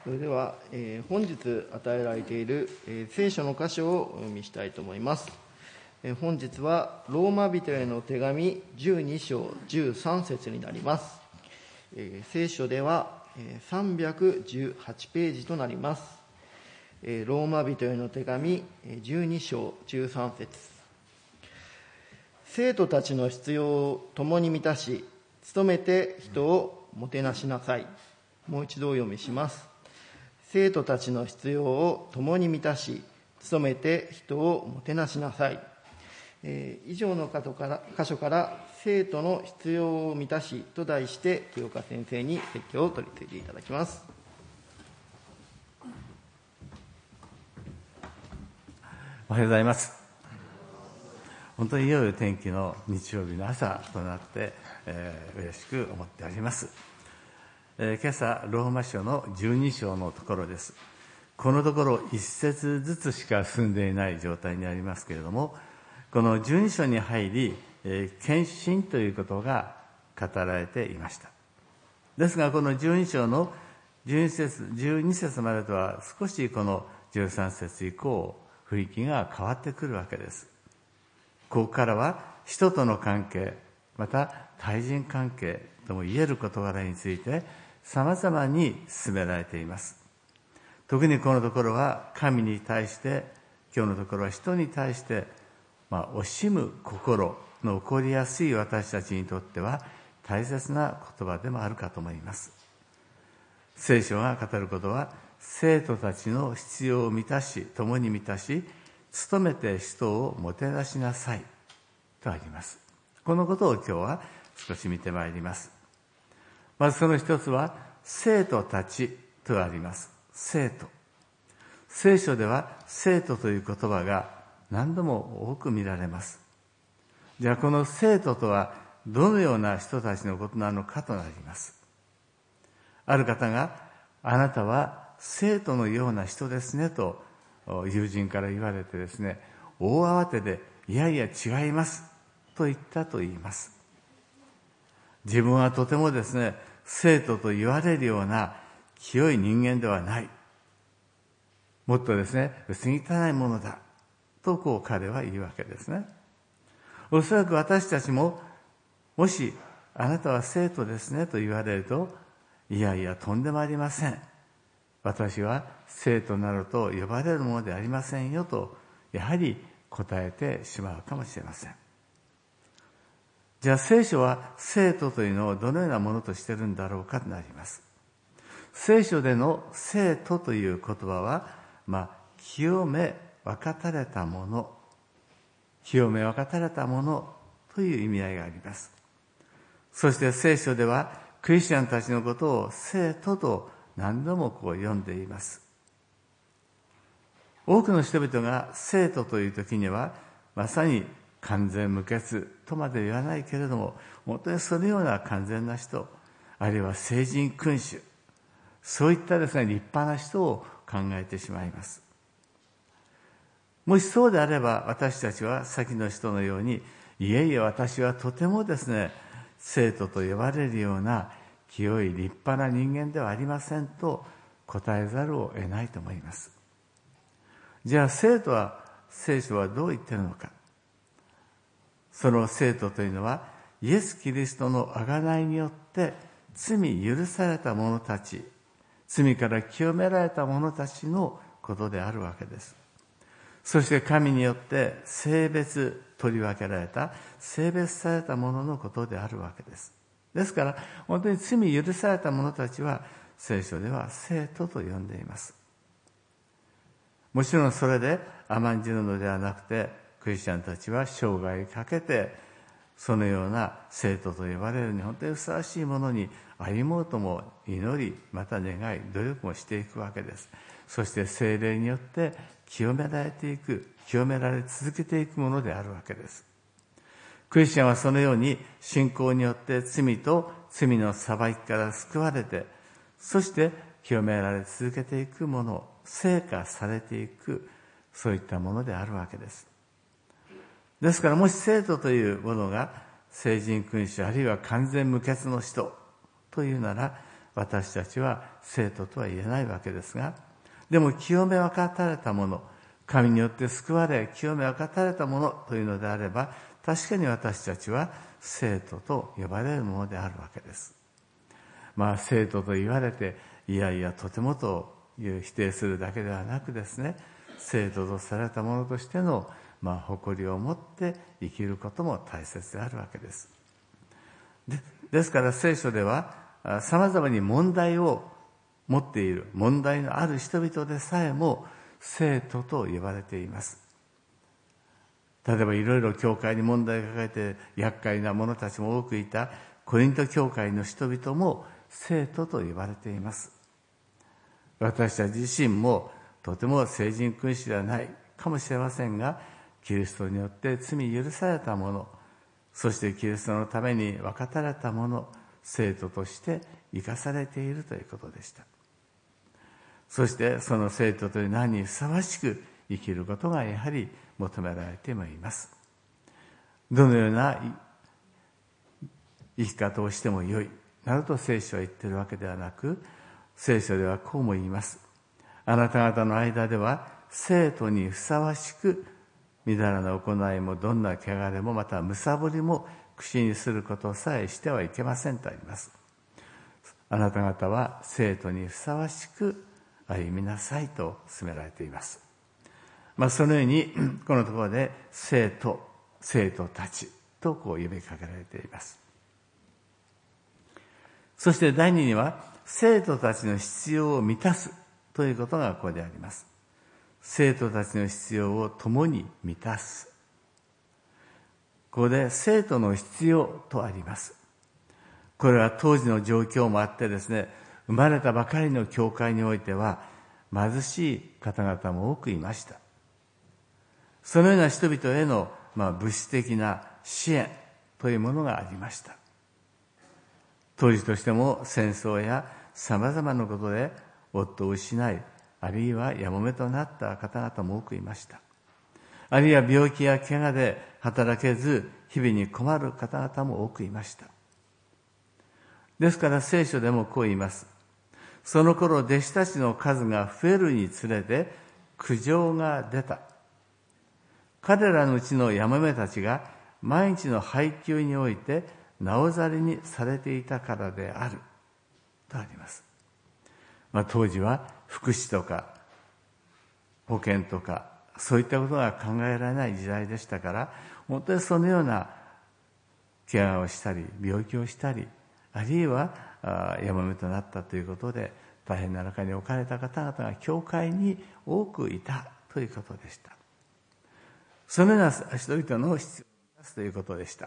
それでは、本日与えられている、聖書の箇所をお読みしたいと思います。本日はローマ人への手紙12章13節になります。聖書では、318ページとなります。ローマ人への手紙12章13節。生徒たちの必要を共に満たし、努めて人をもてなしなさい。もう一度お読みします。生徒たちの必要を共に満たし、努めて人をもてなしなさい。以上の箇所から生徒の必要を満たしと題して清岡先生に説教を取り次いでいただきます。 おはようございます。本当に良い天気の日曜日の朝となって嬉しく思っております。今朝ローマ書の12章のところです。このところ1節ずつしか進んでいない状態にありますけれども、この12章に入り献身ということが語られていました。ですがこの12章の12節までとは少しこの13節以降雰囲気が変わってくるわけです。ここからは人との関係、また対人関係とも言える事柄について様々に進められています。特にこのところは神に対して、今日のところは人に対して惜しむ心の起こりやすい私たちにとっては大切な言葉でもあるかと思います。聖書が語ることは、生徒たちの必要を満たし、共に満たし、努めて人をもてなしなさいとあります。このことを今日は少し見てまいります。まずその一つは、生徒たちとあります。生徒。聖書では生徒という言葉が何度も多く見られます。じゃあこの生徒とはどのような人たちのことなのかとなります。ある方が、あなたは生徒のような人ですねと友人から言われてですね、大慌てで、いやいや違いますと言ったと言います。自分はとてもですね、生徒と言われるような清い人間ではない。もっとですね、薄汚いものだ。と彼は言うわけですね。おそらく私たちも、もしあなたは生徒ですねと言われると、いやいやとんでもありません。私は生徒などと呼ばれるものでありませんよと、やはり答えてしまうかもしれません。じゃあ聖書は生徒というのをどのようなものとしているんだろうかとなります。聖書での生徒という言葉は、清め分かたれたもの、清め分かたれたものという意味合いがあります。そして聖書ではクリスチャンたちのことを生徒と何度も呼んでいます。多くの人々が生徒という時には、まさに完全無欠とまで言わないけれども、本当にそのような完全な人、あるいは聖人君主、そういったですね、立派な人を考えてしまいます。もしそうであれば、私たちは先の人のように、いえいえ私はとてもですね、生徒と呼ばれるような清い立派な人間ではありませんと答えざるを得ないと思います。じゃあ聖書はどう言っているのか。その生徒というのは、イエス・キリストの贖いによって罪許された者たち、罪から清められた者たちのことであるわけです。そして神によって取り分けられた、性別された者のことであるわけです。ですから、本当に罪許された者たちは、聖書では生徒と呼んでいます。もちろんそれで甘んじるのではなくて、クリスチャンたちは生涯かけて、そのような生徒と呼ばれるに本当にふさわしいものに歩もうとも祈り、また願い、努力もしていくわけです。そして聖霊によって清められ続けていくものであるわけです。クリスチャンはそのように信仰によって罪と罪の裁きから救われて、そして清められ続けていくもの、成果されていく、そういったものであるわけです。ですからもし生徒というものが聖人君主あるいは完全無欠の人というなら、 私たちは生徒とは言えないわけですが、でも清め分かたれたもの、神によって救われ清め分かたれたものというのであれば、確かに私たちは生徒と呼ばれるものであるわけです。生徒と言われて、いやいやとてもという否定するだけではなくですね、生徒とされたものとしての誇りを持って生きることも大切であるわけです。ですから聖書では様々に問題を持っている、問題のある人々でさえも生徒と呼ばれています。例えばいろいろ教会に問題が抱えて厄介な者たちも多くいたコリント教会の人々も生徒と呼ばれています。私たち自身もとても聖人君子ではないかもしれませんが、キリストによって罪許された者、そしてキリストのために分かたれた者、生徒として生かされているということでした。そしてその生徒という名にふさわしく生きることがやはり求められてもいます。どのような生き方をしてもよいなどと聖書は言っているわけではなく、聖書ではこうも言います。あなた方の間では生徒にふさわしくみだらな行いもどんな汚れもまたむさぼりも口にすることさえしてはいけませんとあります。あなた方は生徒にふさわしく歩みなさいと勧められています。そのようにこのところで生徒たちと呼びかけられています。そして第二には生徒たちの必要を満たすということがここであります。生徒たちの必要を共に満たす。ここで生徒の必要とあります。これは当時の状況もあってですね、生まれたばかりの教会においては貧しい方々も多くいました。そのような人々への物質的な支援というものがありました。当時としても戦争や様々なことで夫を失い、あるいはやもめとなった方々も多くいました。あるいは病気や怪我で働けず日々に困る方々も多くいました。ですから聖書でもこう言います。その頃弟子たちの数が増えるにつれて苦情が出た。彼らのうちのやもめたちが毎日の配給においてなおざりにされていたからであるとあります。当時は福祉とか保険とかそういったことが考えられない時代でしたから、本当にそのような怪我をしたり病気をしたり、あるいはやもめとなったということで大変な中に置かれた方々が教会に多くいたということでした。そのような人々の必要を満たすということでした。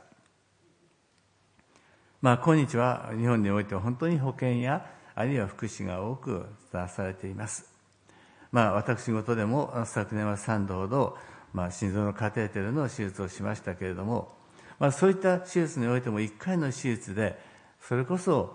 今日は日本においては本当に保険やあるいは福祉が多く出されています。私事でも昨年は3度ほど、心臓のカテーテルの手術をしましたけれども、そういった手術においても1回の手術でそれこそ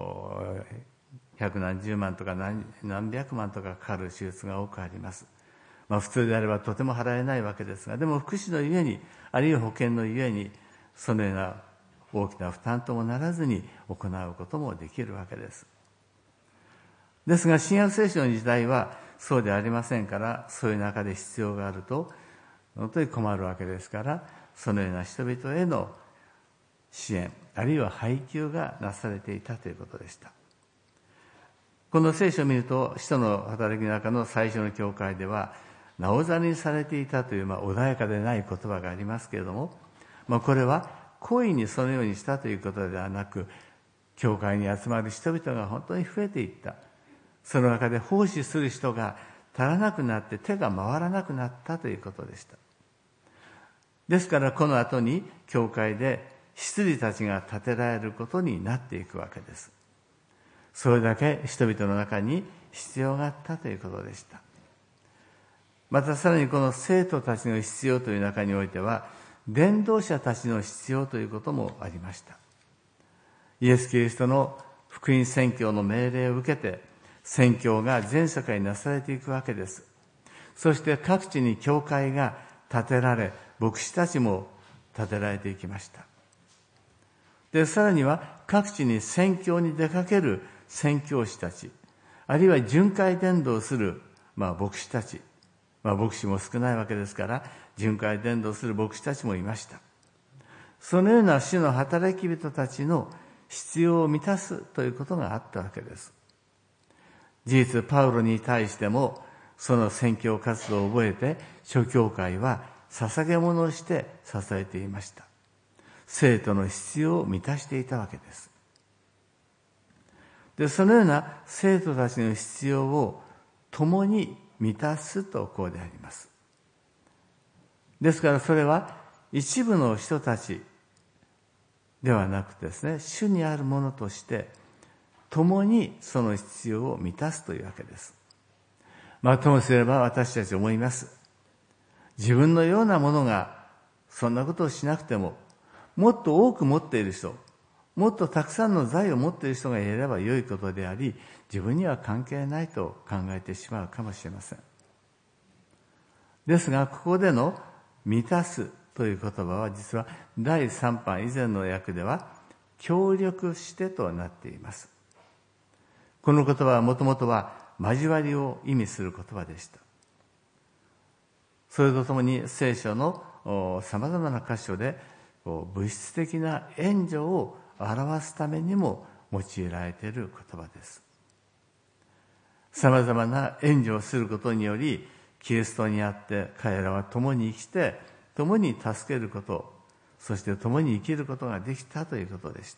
百何十万とか何百万とかかかる手術が多くあります。普通であればとても払えないわけですが、でも福祉のゆえに、あるいは保険のゆえに、そのような大きな負担ともならずに行うこともできるわけです。ですが新約聖書の時代はそうではありませんから、そういう中で必要があると本当に困るわけですから、そのような人々への支援あるいは配給がなされていたということでした。この聖書を見ると、使徒の働きの中の最初の教会ではなおざりにされていたという、穏やかでない言葉がありますけれども、これは故意にそのようにしたということではなく、教会に集まる人々が本当に増えていった。その中で奉仕する人が足らなくなって手が回らなくなったということでした。ですからこの後に教会で執事たちが立てられることになっていくわけです。それだけ人々の中に必要があったということでした。またさらにこの生徒たちの必要という中においては、伝道者たちの必要ということもありました。イエス・キリストの福音宣教の命令を受けて、宣教が全世界になされていくわけです。そして各地に教会が建てられ、牧師たちも建てられていきました。で、さらには各地に宣教に出かける宣教師たち、あるいは巡回伝道する、牧師たち、牧師も少ないわけですから、巡回伝道する牧師たちもいました。そのような主の働き人たちの必要を満たすということがあったわけです。事実、パウロに対しても、その宣教活動を覚えて、諸教会は捧げ物をして支えていました。生徒の必要を満たしていたわけです。で、そのような生徒たちの必要を共に満たすとこうであります。ですからそれは一部の人たちではなくてですね、主にあるものとして共にその必要を満たすというわけです。ともすれば私たち思います。自分のようなものがそんなことをしなくても、もっと多く持っている人、もっとたくさんの財を持っている人がいれば良いことであり、自分には関係ないと考えてしまうかもしれません。ですが、ここでの満たすという言葉は実は第3版以前の訳では協力してとなっています。この言葉はもともとは交わりを意味する言葉でした。それとともに聖書のさまざまな箇所で物質的な援助を表すためにも用いられている言葉です。さまざまな援助をすることにより、キリストにあって彼らは共に生きて、共に助けること、そして共に生きることができたということでした。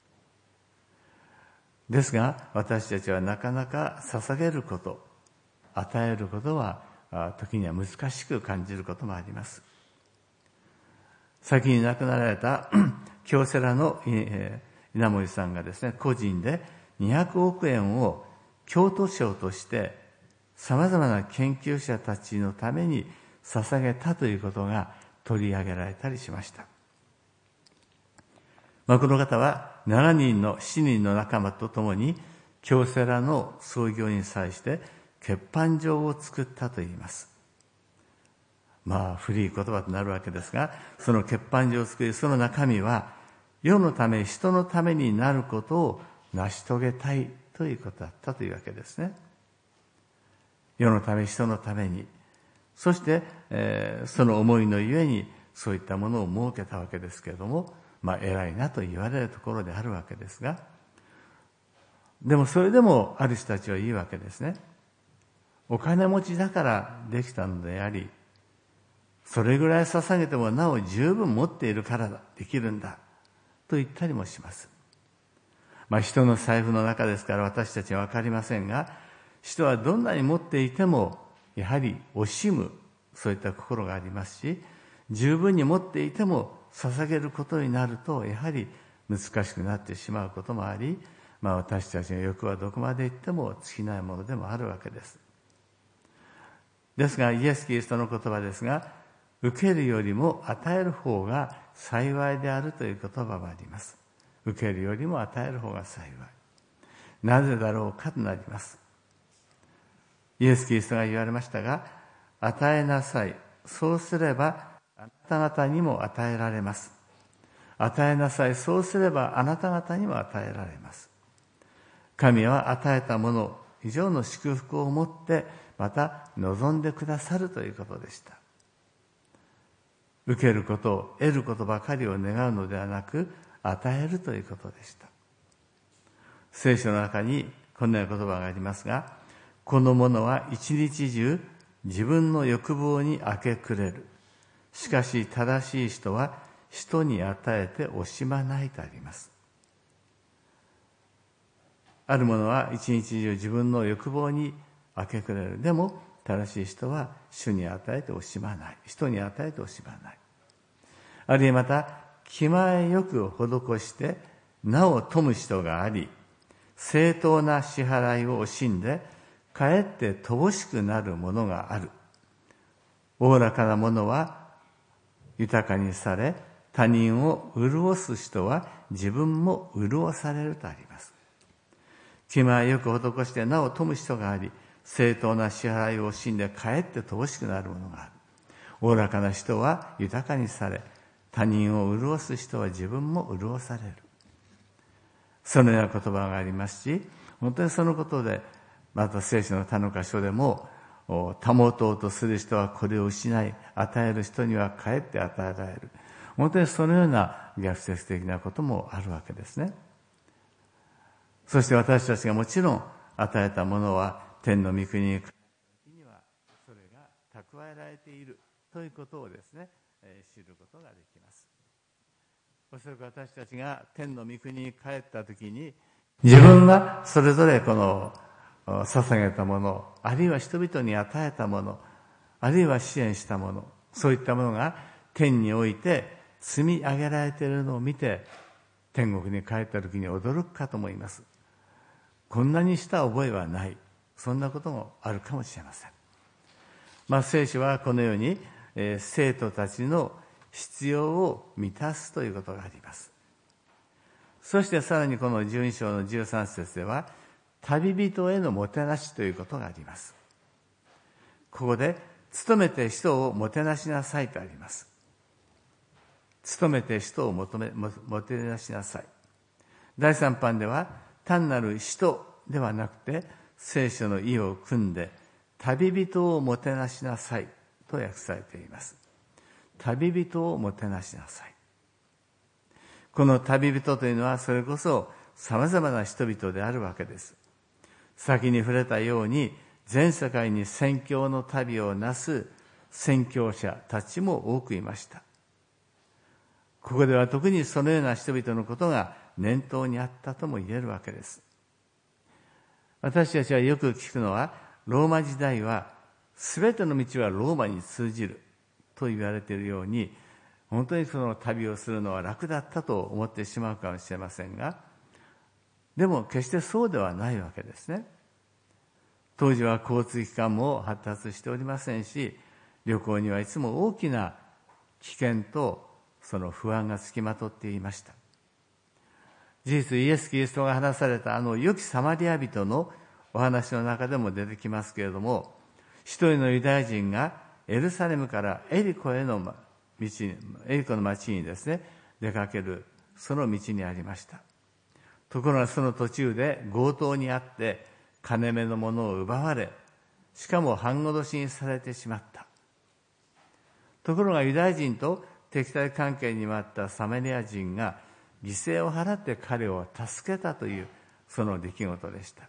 ですが、私たちはなかなか捧げること、与えることは時には難しく感じることもあります。先に亡くなられた京セラの稲森さんがですね、個人で200億円を京都賞として様々な研究者たちのために捧げたということが取り上げられたりしました。この方は7人の仲間と共に京セラの創業に際して欠板状を作ったといいます。古い言葉となるわけですが、その欠板状を作り、その中身は世のため、人のためになることを成し遂げたいということだったというわけですね。世のため、人のために。そして、その思いのゆえにそういったものを設けたわけですけれども、偉いなと言われるところであるわけですが、でもそれでもある人たちは言うわけですね。お金持ちだからできたのであり、それぐらい捧げてもなお十分持っているからできるんだと言ったりもします。人の財布の中ですから私たちはわかりませんが、人はどんなに持っていてもやはり惜しむ、そういった心がありますし、十分に持っていても捧げることになるとやはり難しくなってしまうこともあり、私たちの欲はどこまで行っても尽きないものでもあるわけです。ですがイエス・キリストの言葉ですが、受けるよりも与える方が幸いであるという言葉があります。受けるよりも与える方が幸い。なぜだろうかとなります。イエス・キリストが言われましたが、与えなさい。そうすればあなた方にも与えられます。与えなさい。そうすればあなた方にも与えられます。神は与えたもの以上の祝福を持ってまた望んでくださるということでした。受けること、得ることばかりを願うのではなく、与えるということでした。聖書の中にこんな言葉がありますが、この者は一日中自分の欲望に明け暮れる。しかし正しい人は人に与えて惜しまないとあります。ある者は一日中自分の欲望に明け暮れる。でも正しい人は主に与えて惜しまない。人に与えて惜しまない。あるいはまた、気前よく施してなお富む人があり、正当な支払いを惜しんで、かえって乏しくなるものがある。おおらかなものは豊かにされ、他人を潤す人は自分も潤されるとあります。気前よく施してなお富む人があり、正当な支払いを惜しんでかえって乏しくなるものがある。おおらかな人は豊かにされ、他人を潤す人は自分も潤される。そのような言葉がありますし、 本当にそのことで、また聖書の他の箇所でも、保とうとする人はこれを失い、与える人にはかえって与えられる。本当にそのような逆説的なこともあるわけですね。そして私たちがもちろん与えたものは天の御国に来る時にはそれが蓄えられているということをですね、知ることができます。おそらく私たちが天の御国に帰った時に、自分がそれぞれこの捧げたもの、あるいは人々に与えたもの、あるいは支援したもの、そういったものが天において積み上げられているのを見て、天国に帰った時に驚くかと思います。こんなにした覚えはない。そんなこともあるかもしれません。聖書はこのように、生徒たちの必要を満たすということがあります。そしてさらにこの12章の13節では、旅人へのもてなしということがあります。ここで、勤めて人をもてなしなさいとあります。勤めて人をもてなしなさい。第3版では、単なる人ではなくて、聖書の意を組んで、旅人をもてなしなさいと訳されています。旅人をもてなしなさい。この旅人というのは、それこそ様々な人々であるわけです。先に触れたように、全世界に宣教の旅をなす宣教者たちも多くいました。ここでは特にそのような人々のことが念頭にあったとも言えるわけです。私たちはよく聞くのは、ローマ時代は全ての道はローマに通じると言われているように、本当にその旅をするのは楽だったと思ってしまうかもしれませんが、でも決してそうではないわけですね。当時は交通機関も発達しておりませんし、旅行にはいつも大きな危険とその不安がつきまとっていました。事実、イエス・キリストが話された良きサマリア人のお話の中でも出てきますけれども、一人のユダヤ人がエルサレムからエリコの町にですね、出かけるその道にありました。ところがその途中で強盗にあって金目のものを奪われ、しかも半殺しにされてしまった。ところがユダヤ人と敵対関係にもあったサマリア人が犠牲を払って彼を助けたというその出来事でした。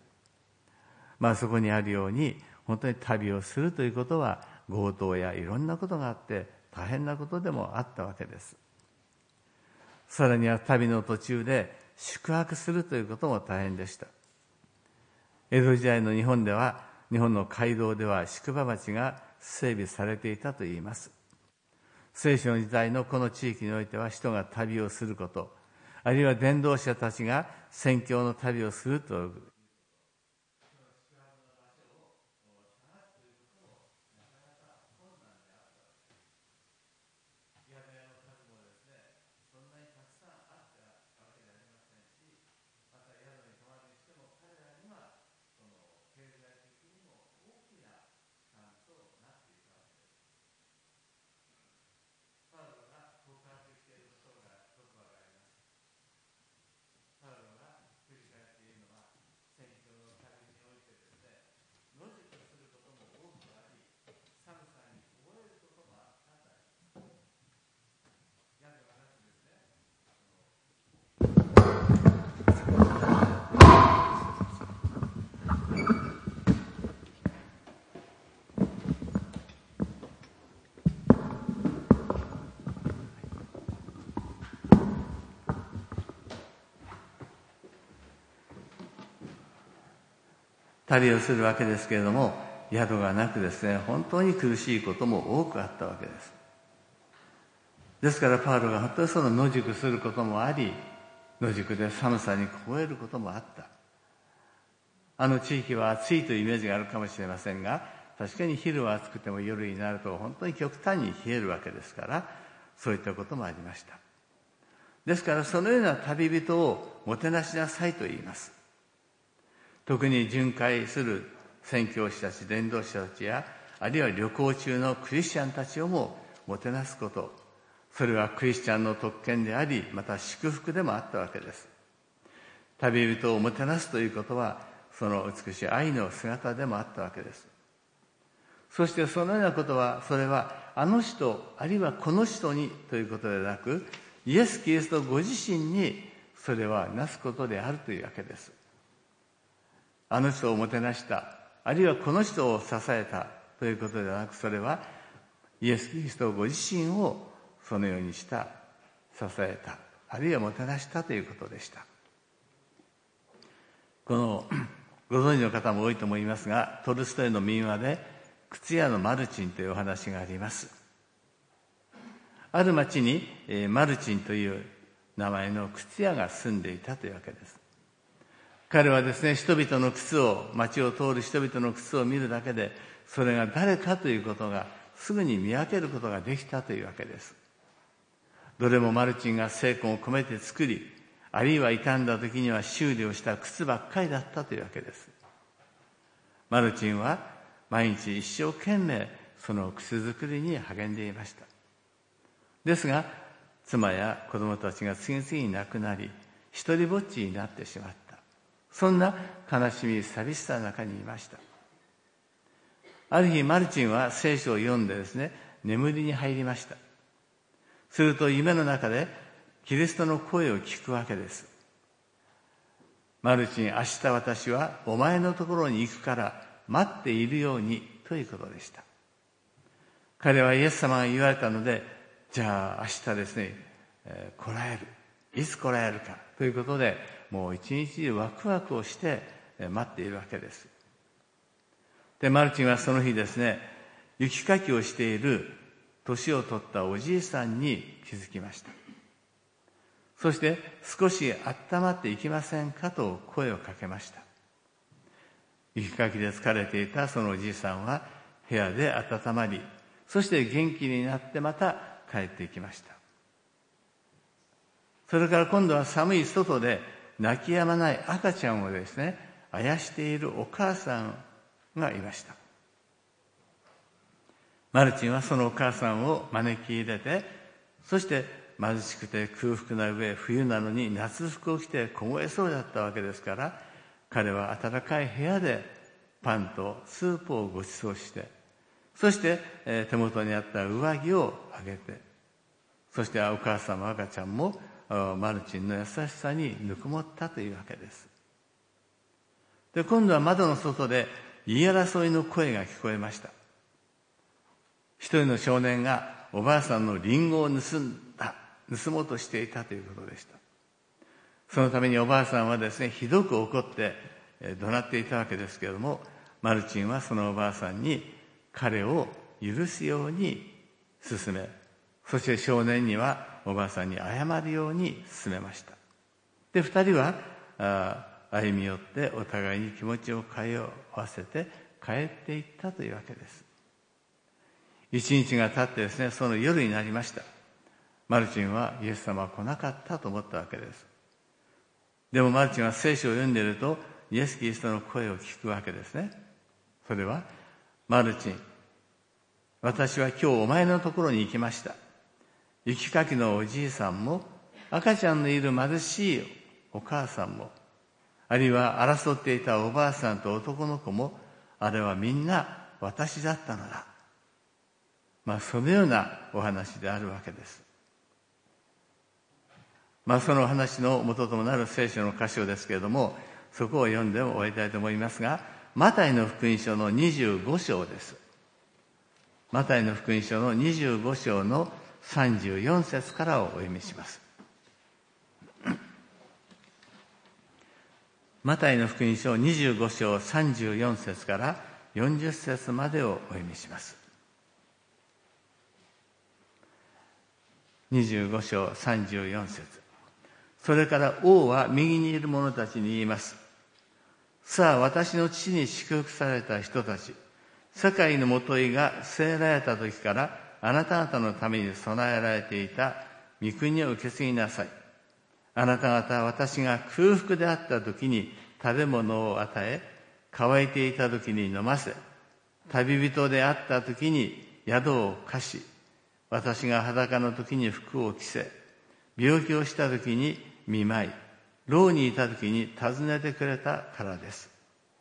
そこにあるように、本当に旅をするということは強盗やいろんなことがあって大変なことでもあったわけです。さらには旅の途中で宿泊するということも大変でした。江戸時代の日本の街道では宿場町が整備されていたといいます。聖書の時代のこの地域においては、人が旅をすること、あるいは伝道者たちが宣教の旅をするという旅をするわけですけれども、宿がなくですね、本当に苦しいことも多くあったわけです。ですからパウロが本当にその野宿することもあり、野宿で寒さに凍えることもあった。地域は暑いというイメージがあるかもしれませんが、確かに昼は暑くても夜になると本当に極端に冷えるわけですから、そういったこともありました。ですからそのような旅人をもてなしなさいと言います。特に巡回する宣教師たち、伝道者たちや、あるいは旅行中のクリスチャンたちをももてなすこと、それはクリスチャンの特権であり、また祝福でもあったわけです。旅人をもてなすということは、 その美しい愛の姿でもあったわけです。そしてそのようなことは、それはあの人あるいはこの人にということでなく、イエス・キリストご自身にそれはなすことであるというわけです。あの人をもてなした、あるいはこの人を支えたということではなく、それはイエス・キリストご自身をそのようにした、支えた、あるいはもてなしたということでした。このご存知の方も多いと思いますが、トルストイの民話で靴屋のマルチンというお話があります。ある町にマルチンという名前の靴屋が住んでいたというわけです。彼はですね、人々の靴を、町を通る人々の靴を見るだけで、それが誰かということがすぐに見分けることができたというわけです。どれもマルチンが精魂を込めて作り、あるいは傷んだ時には修理をした靴ばっかりだったというわけです。マルチンは毎日一生懸命その靴作りに励んでいました。ですが、妻や子供たちが次々に亡くなり、一人ぼっちになってしまった。そんな悲しみ、寂しさの中にいました。ある日、マルチンは聖書を読んでですね、眠りに入りました。すると夢の中でキリストの声を聞くわけです。マルチン、明日私はお前のところに行くから待っているようにということでした。彼はイエス様が言われたので、じゃあ明日ですね、来られる。いつ来られるかということで、もう一日ワクワクをして待っているわけです。で、マルチンはその日ですね、雪かきをしている年を取ったおじいさんに気づきました。そして少し温まっていきませんかと声をかけました。雪かきで疲れていたそのおじいさんは部屋で温まり、そして元気になってまた帰っていきました。それから今度は寒い外で泣き止まない赤ちゃんをですね、あやしているお母さんがいました。マルチンはそのお母さんを招き入れて、そして貧しくて空腹な上、冬なのに夏服を着て凍えそうだったわけですから、彼は暖かい部屋でパンとスープをご馳走して、そして手元にあった上着をあげて、そしてお母さんも赤ちゃんもマルチンの優しさにぬくもったというわけです。で、今度は窓の外で言い争いの声が聞こえました。一人の少年がおばあさんのリンゴを盗もうとしていたということでした。そのためにおばあさんはですね、ひどく怒って怒鳴っていたわけですけれども、マルチンはそのおばあさんに彼を許すように勧め、そして少年にはおばあさんに謝るように勧めました。で、二人は歩み寄ってお互いに気持ちを通わせて帰っていったというわけです。一日が経ってですね、その夜になりました。マルチンはイエス様は来なかったと思ったわけです。でもマルチンは聖書を読んでいるとイエス・キリストの声を聞くわけですね。それは、マルチン、私は今日お前のところに行きました。雪かきのおじいさんも、赤ちゃんのいる貧しいお母さんも、あるいは争っていたおばあさんと男の子も、あれはみんな私だったのだ。そのようなお話であるわけです。その話の元ともなる聖書の箇所ですけれども、そこを読んで終えたいと思いますが、マタイの福音書の25章です。マタイの福音書の25章の34節からをお読みします。マタイの福音書25章34節から40節までをお読みします。25章34節。それから王は右にいる者たちに言います。さあ、私の父に祝福された人たち、世界のもといが据えられた時からあなた方のために備えられていた御国を受け継ぎなさい。あなた方は私が空腹であった時に食べ物を与え、乾いていた時に飲ませ、旅人であった時に宿を貸し、私が裸の時に服を着せ、病気をした時に見舞い、牢にいた時に訪ねてくれたからです。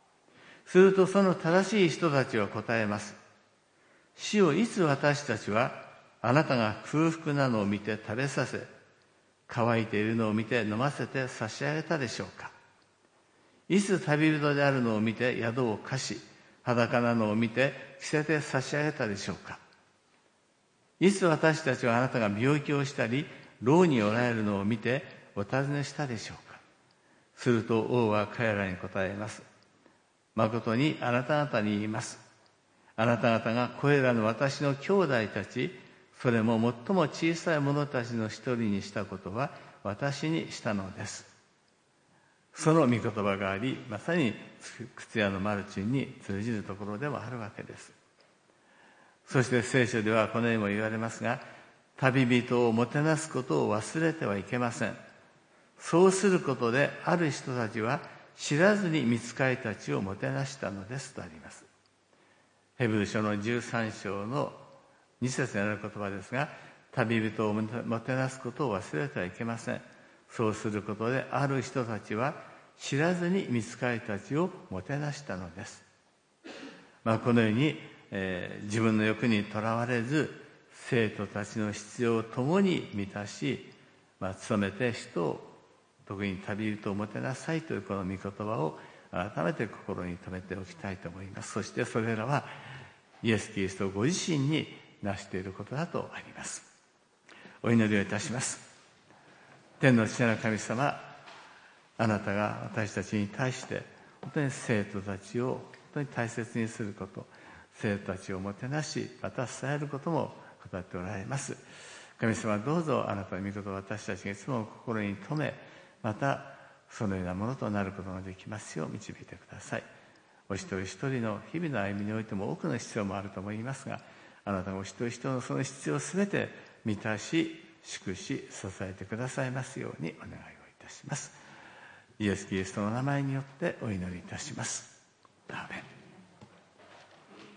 するとその正しい人たちは答えます。主よ、いつ私たちはあなたが空腹なのを見て食べさせ、乾いているのを見て飲ませて差し上げたでしょうか。いつ旅人であるのを見て宿を貸し、裸なのを見て着せて差し上げたでしょうか。いつ私たちはあなたが病気をしたり、牢におられるのを見てお尋ねしたでしょうか。すると王は彼らに答えます。誠にあなた方に言います。あなた方がこれらの私の兄弟たち、それも最も小さい者たちの一人にしたことは私にしたのです。その御言葉があり、まさに靴屋のマルチンに通じるところでもあるわけです。そして聖書ではこのようにも言われますが、旅人をもてなすことを忘れてはいけません。そうすることである人たちは知らずに御使いたちをもてなしたのですとあります。ヘブル書の13章の2節にある言葉ですが、旅人をもてなすことを忘れてはいけません。そうすることである人たちは知らずに御使いたちをもてなしたのです。このように、自分の欲にとらわれず、生徒たちの必要を共に満たし、努めて人を、特に旅人をもてなさいというこの御言葉を改めて心に留めておきたいと思います。そしてそれらはイエス・キリストご自身になしていることだとあります。お祈りをいたします。天の父なる神様、あなたが私たちに対して本当に生徒たちを本当に大切にすること、生徒たちをもてなし、また伝えることも語っておられます。神様、どうぞあなたの御言葉を私たちがいつも心に留め、またそのようなものとなることができますよう導いてください。お一人一人の日々の歩みにおいても多くの必要もあると思いますが、あなたがお一人一人のその必要をすべて満たし、祝し、支えてくださいますようにお願いをいたします。イエス・キリストの名前によってお祈りいたします。アーメン。